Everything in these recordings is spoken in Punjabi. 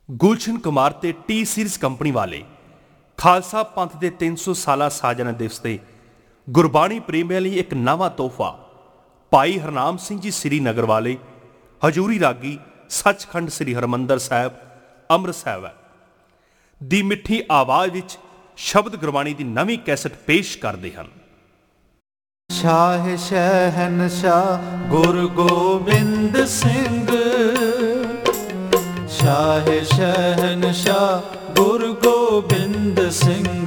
ਗੁਲਸ਼ਨ ਕੁਮਾਰ ਤੇ ਟੀ ਸੀਰੀਜ਼ ਕੰਪਨੀ ਵਾਲੇ ਖਾਲਸਾ ਪੰਥ ਦੇ 300 ਸਾਲਾ ਸਾਜਨਾ ਦਿਵਸ ਤੇ ਗੁਰਬਾਣੀ ਪ੍ਰੇਮੀਆਂ ਲਈ ਇੱਕ ਨਵਾਂ ਤੋਹਫਾ ਭਾਈ ਹਰਨਾਮ ਸਿੰਘ ਜੀ ਸ੍ਰੀਨਗਰ ਵਾਲੇ ਹਜੂਰੀ ਰਾਗੀ ਸੱਚਖੰਡ ਸ੍ਰੀ ਹਰਿਮੰਦਰ ਸਾਹਿਬ ਅੰਮ੍ਰਿਤਸਰ ਦੀ ਮਿੱਠੀ ਆਵਾਜ਼ ਵਿੱਚ ਸ਼ਬਦ ਗੁਰਬਾਣੀ ਦੀ ਨਵੀਂ ਕੈਸਟ ਪੇਸ਼ ਕਰਦੇ ਹਨ। ਸ਼ਾਹ ਸ਼ਹਿਨਸ਼ਾਹ ਗੁਰੂ ਗੋਬਿੰਦ ਸਿੰਘ, ਸ਼ਾਹ ਸ਼ਹਿਨਸ਼ਾਹ ਗੁਰੂ ਗੋਬਿੰਦ ਸਿੰਘ,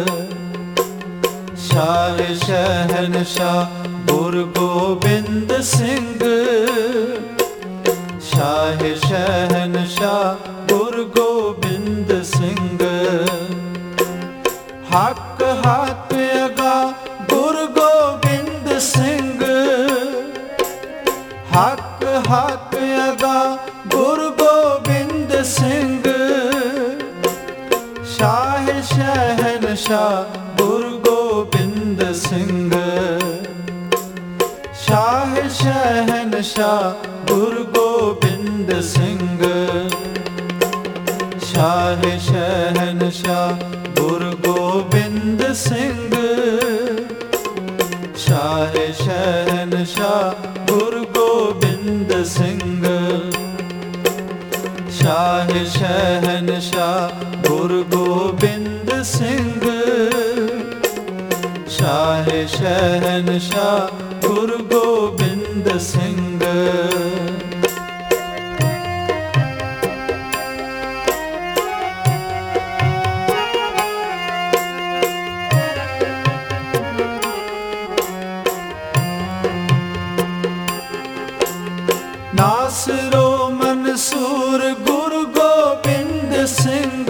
ਸ਼ਾਹ ਸ਼ਹਿਨਸ਼ਾਹ ਗੁਰੂ ਗੋਬਿੰਦ ਸਿੰਘ, ਸ਼ਾਹ ਸ਼ਹਿਨਸ਼ਾਹ ਗੁਰੂ ਗੋਬਿੰਦ ਸਿੰਘ। ਹੱਕ ਹੱਕ ਅਗਾ ਗੁਰੂ ਗੋਬਿੰਦ ਸਿੰਘ, ਹੱਕ ਹੱਕ ਅਗਾ ਗੁਰੂ ਗੋਬਿੰਦ ਸਿੰਘ, ਸ਼ਾਹ ਸ਼ਹਿਨਸ਼ਾਹ ਗੁਰੂ ਗੋਬਿੰਦ ਸਿੰਘ, ਸ਼ਾਹ ਸ਼ਹਿਨਸ਼ਾਹ ਗੁਰੂ ਗੋਬਿੰਦ ਸਿੰਘ, ਸ਼ਾਹ ਸ਼ਹਿਨਸ਼ਾਹ ਗੁਰੂ ਗੋਬਿੰਦ ਸਿੰਘ, ਸ਼ਾਹ ਸ਼ਹਿਨਸ਼ਾਹ ਗੁਰੂ ਗੋਬਿੰਦ ਸਿੰਘ, ਸ਼ਾਹ ਸ਼ਹਿਨਸ਼ਾਹ ਗੁਰੂ ਗੋਬਿੰਦ ਸਿੰਘ, ਸ਼ਾਹ ਸ਼ਹਿਨਸ਼ਾਹ ਗੁਰੂ ਗੋਬਿੰਦ ਸਿੰਘ। ਨਾਸਰੋ ਮਨਸੂਰ ਗੁਰੂ ਗੋਬਿੰਦ ਸਿੰਘ,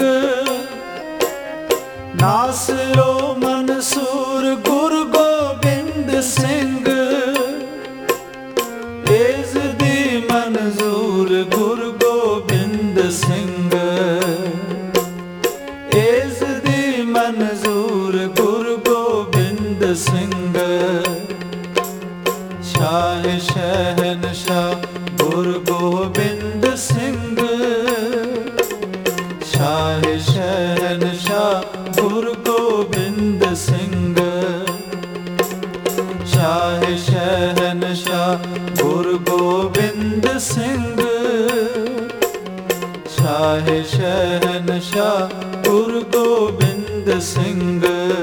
ਨਾਸਰੋ ਮਨਸੂਰ ਗੁਰੂ ਗੋਬਿੰਦ ਸਿੰਘ, ਏਜ਼ ਦੀ ਮਨਜ਼ੂਰ ਗੁਰੂ ਗੋਬਿੰਦ ਸਿੰਘ, ਏਜ਼ ਦੀ ਮਨਜ਼ੂਰ ਗੁਰੂ ਗੋਬਿੰਦ ਸਿੰਘ, ਸ਼ਾਹ ਸ਼ਹਿਨਸ਼ਾਹ ਗੁਰੂ ਗੋਬਿੰਦ ਸਿੰਘ, ਸ਼ਾਹ ਸ਼ਹਿਨਸ਼ਾਹ ਗੁਰੂ ਗੋਬਿੰਦ ਸਿੰਘ, ਸ਼ਾਹ ਸ਼ਹਿਨਸ਼ਾਹ ਗੁਰੂ ਗੋਬਿੰਦ ਸਿੰਘ, ਸ਼ਾਹ ਸ਼ਹਿਨਸ਼ਾਹ ਗੁਰੂ ਗੋਬਿੰਦ ਸਿੰਘ।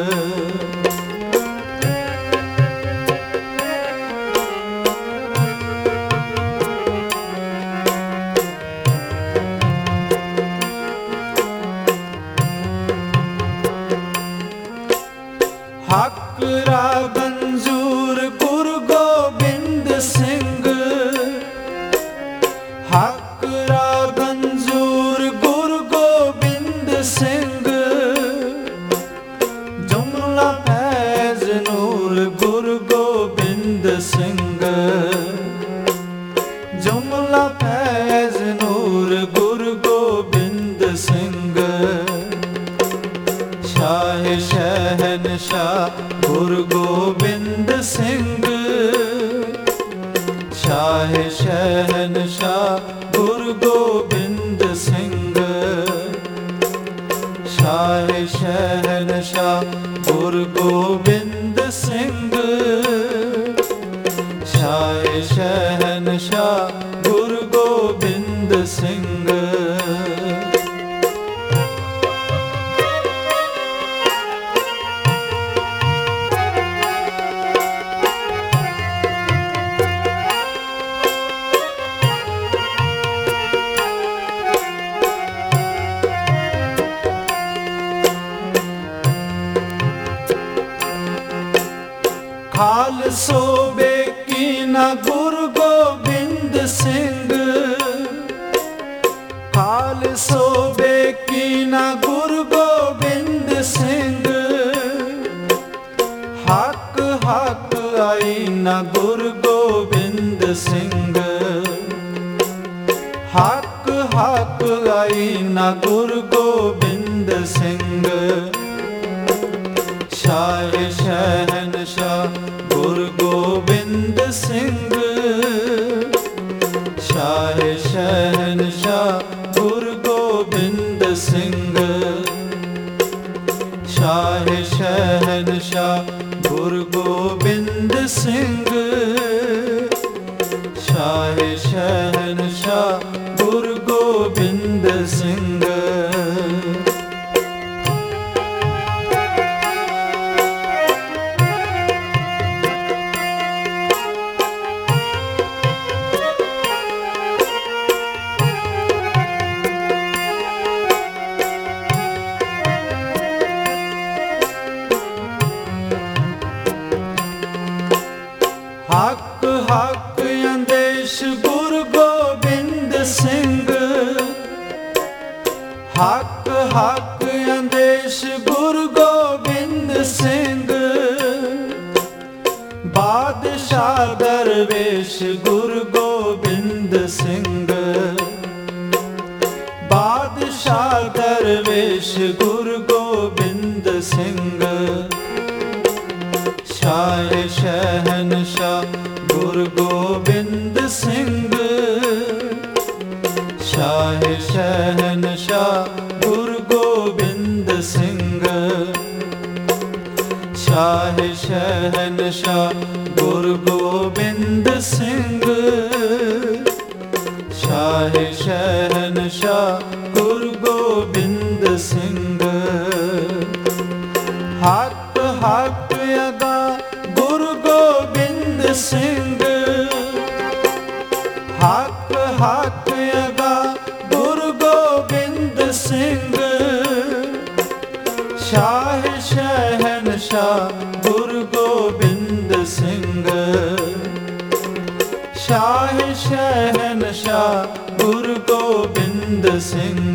ਹੱਕ ਰਾ ਮਨਜ਼ੂਰ ਗੁਰੂ ਗੋਬਿੰਦ ਸਿੰਘ, ਹੱਕ ਰਾ ਮਨਜ਼ੂਰ ਗੁਰੂ ਗੋਬਿੰਦ ਸਿੰਘ, ਜੁਮਲਾ ਫੈਜ਼ ਨੂਰ ਗੁਰੂ ਗੋਬਿੰਦ ਸਿੰਘ, ਜੁਮਲਾ ਫੈਜ਼ ਨੂਰ ਗੁਰੂ ਗੋਬਿੰਦ ਸਿੰਘ, ਸ਼ਾਹ ਸ਼ਹਿਨਸ਼ਾਹ ਗੁਰੂ ਗੋਬਿੰਦ ਸਿੰਘ, ਸ਼ਾਹ ਸ਼ਹਿਨਸ਼ਾਹ ਗੁਰੂ ਗੋਬਿੰਦ ਸਿੰਘ, ਸ਼ਾਹ ਸ਼ਹਿਨਸ਼ਾਹ ਗੁਰੂ ਗੋਬਿੰਦ ਸਿੰਘ, ਸ਼ਾਹ ਸ਼ਹਿਨਸ਼ਾਹ ਗੁਰੂ ਗੋਬਿੰਦ ਸਿੰਘ। ਖਾਲਸੋ ਬੇਕੀਨਾ ਗੁਰੂ ਗੋਬਿੰਦ ਸਿੰਘ, ਖਾਲਸੋ ਬੇਕੀਨਾ ਗੁਰੂ ਗੋਬਿੰਦ ਸਿੰਘ, ਹੱਕ ਹੱਕ ਆਈਨਾ ਗੁਰੂ ਗੋਬਿੰਦ ਸਿੰਘ, ਹੱਕ ਹੱਕ ਆਈਨਾ ਗੁਰੂ ਗੋਬਿੰਦ ਸਿੰਘ, ਸ਼ਾਹ ਸ਼ਹਿਨਸ਼ਾਹ ਗੁਰੂ ਗੋਬਿੰਦ ਸਿੰਘ, ਸ਼ਾਹ ਸ਼ਹਿਨਸ਼ਾਹ ਗੁਰੂ ਗੋਬਿੰਦ ਗੋਬਿੰਦ ਸਿੰਘ। ਸ਼ਾਹ ਸ਼ਹਿਨਸ਼ਾਹ ਗੁਰੂ ਗੋਬਿੰਦ ਸਿੰਘ। ਸ਼ਾਹ ਸ਼ਹਿਨਸ਼ਾਹ ਗੁਰੂ ਗੋਬਿੰਦ ਸਿੰਘ। ਹੱਕ ਹੱਕ ਅੰਦੇਸ਼ ਗੁਰੂ ਗੋਬਿੰਦ ਸਿੰਘ। ਹੱਕ ਹੱਕ ਅੰਦੇਸ਼ ਗੁਰੂ ਗੋਬਿੰਦ ਸਿੰਘ। ਬਾਦਸ਼ਾਹ ਦਰਵੇਸ਼ ਗੁਰੂ ਗੋਬਿੰਦ ਸਿੰਘ। ਬਾਦਸ਼ਾਹ ਦਰਵੇਸ਼ ਗੁਰੂ ਗੋਬਿੰਦ ਸਿੰਘ। ਸ਼ਾਹ ਸ਼ਹਿਨਸ਼ਾਹ ਗੁਰੂ ਗੋਬਿੰਦ ਸਿੰਘ। ਸ਼ਾਹ ਸ਼ਹਿਨਸ਼ਾਹ ਗੁਰੂ ਗੋਬਿੰਦ ਸਿੰਘ। ਸ਼ਾਹ ਸ਼ਹਿਨਸ਼ਾਹ ਗੁਰੂ ਗੋਬਿੰਦ ਸਿੰਘ। ਸ਼ਾਹ ਸ਼ਹਿਨਸ਼ਾਹ ਗੁਰੂ ਗੋਬਿੰਦ ਸਿੰਘ। ਹੱਕ ਹੱਕ ਅਦਾ ਗੁਰੂ ਗੋਬਿੰਦ ਸਿੰਘ। ਹੱਕ ਹੱਕ ਅਦਾ ਗੁਰੂ ਗੋਬਿੰਦ ਸਿੰਘ। ਸ਼ਾਹ ਸ਼ਹਿਨਸ਼ਾਹ ਗੁਰੂ ਗੋਬਿੰਦ ਸਿੰਘ। ਸ਼ਾਹ ਸ਼ਹਿਨਸ਼ਾਹ ਗੁਰੂ ਗੋਬਿੰਦ ਸਿੰਘ।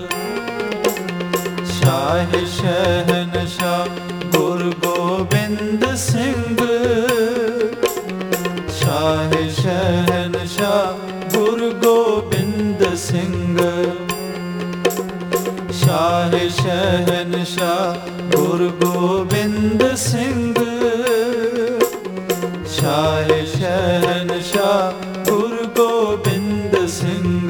ਸ਼ਾਹ ਸ਼ਹਿਨਸ਼ਾਹ ਗੁਰੂ ਗੋਬਿੰਦ ਸਿੰਘ। ਸ਼ਾਹ ਸ਼ਹਿਨਸ਼ਾਹ ਗੁਰੂ ਗੋਬਿੰਦ ਸਿੰਘ। ਸ਼ਾਹ ਸ਼ਹਿਨਸ਼ਾਹ ਗੁਰੂ ਗੋਬਿੰਦ ਸਿੰਘ। ਸ਼ਾਹ ਸ਼ਹਿਨਸ਼ਾਹ ਗੁਰੂ ਗੋਬਿੰਦ ਸਿੰਘ।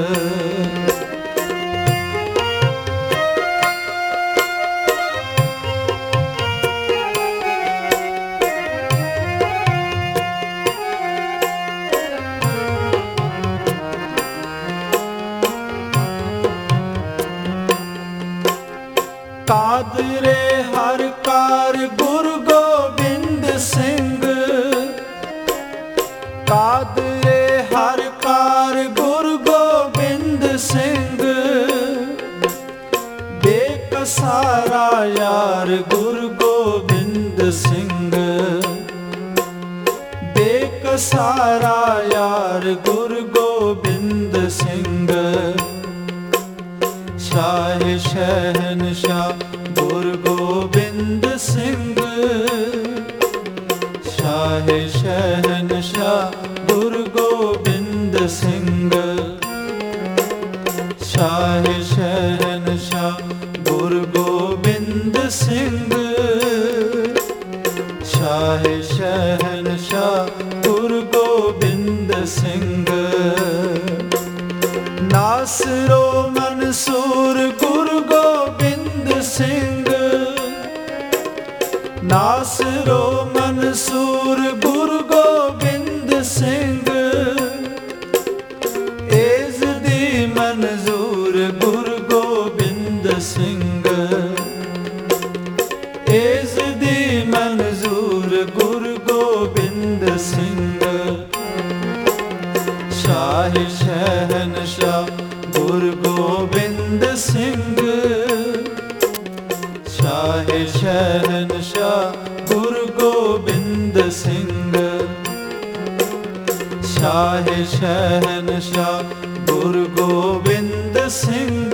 ਕਾਦਰੇ ਹਰ ਕਾਰ ਗੁਰੂ ਗੋਬਿੰਦ ਸਿੰਘ। ਕਾਦਰੇ ਹਰ ਕਾਰ ਗੁਰੂ ਗੋਬਿੰਦ ਸਿੰਘ। ਬੇਕਸਾਰਾ ਯਾਰ ਗੁਰੂ ਗੋਬਿੰਦ ਸਿੰਘ। ਬੇਕਸਾਰਾ ਯਾਰ ਗੁਰੂ ਗੋਬਿੰਦ ਸਿੰਘ। ਸ਼ਾਹ ਸ਼ਹਿਨਸ਼ਾਹ ਗੁਰੂ ਗੋਬਿੰਦ ਸਿੰਘ। ਸ਼ਾਹ ਸ਼ਹਿਨਸ਼ਾਹ ਗੁਰੂ ਗੋਬਿੰਦ ਸਿੰਘ। ਸ਼ਾਹ ਸ਼ਹਿਨਸ਼ਾਹ ਗੁਰੂ ਗੋਬਿੰਦ ਸਿੰਘ। ਸ਼ਾਹ ਸ਼ਹਿਨਸ਼ਾਹ ਗੁਰੂ ਗੋਬਿੰਦ ਸਿੰਘ। ਨਾਸਰੋ ਮਨਸੂਰ ਗੁਰੂ ਗੋਬਿੰਦ ਸਿੰਘ। ਨਾਸਰੋ ਮਨਸੂਰ ਗੁਰੂ ਗੋਬਿੰਦ ਸਿੰਘ। ਏਜ਼ ਦੀ ਮਨਜ਼ੂਰ ਗੁਰੂ ਗੋਬਿੰਦ ਸਿੰਘ। ਏਜ਼ ਦੀ ਮਨਜ਼ੂਰ ਗੁਰੂ ਗੋਬਿੰਦ ਸਿੰਘ। ਸ਼ਾਹ ਸ਼ਹਿਨਸ਼ਾਹ ਗੁਰੂ ਗੋਬਿੰਦ ਸਿੰਘ। ਸ਼ਾਹ ਸ਼ਹਿਨਸ਼ਾਹ ਗੁਰੂ ਗੋਬਿੰਦ ਸਿੰਘ। ਸ਼ਾਹ ਸ਼ਹਿਨਸ਼ਾਹ ਗੁਰੂ ਗੋਬਿੰਦ ਸਿੰਘ।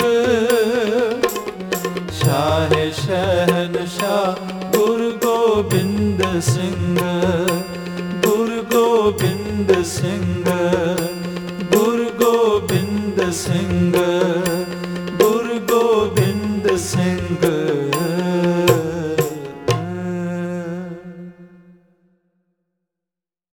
ਸ਼ਾਹ ਸ਼ਹਿਨਸ਼ਾਹ ਗੁਰੂ ਗੋਬਿੰਦ ਸਿੰਘ। ਗੁਰੂ ਗੋਬਿੰਦ ਸਿੰਘ। ਗੁਰੂ ਗੋਬਿੰਦ ਸਿੰਘ।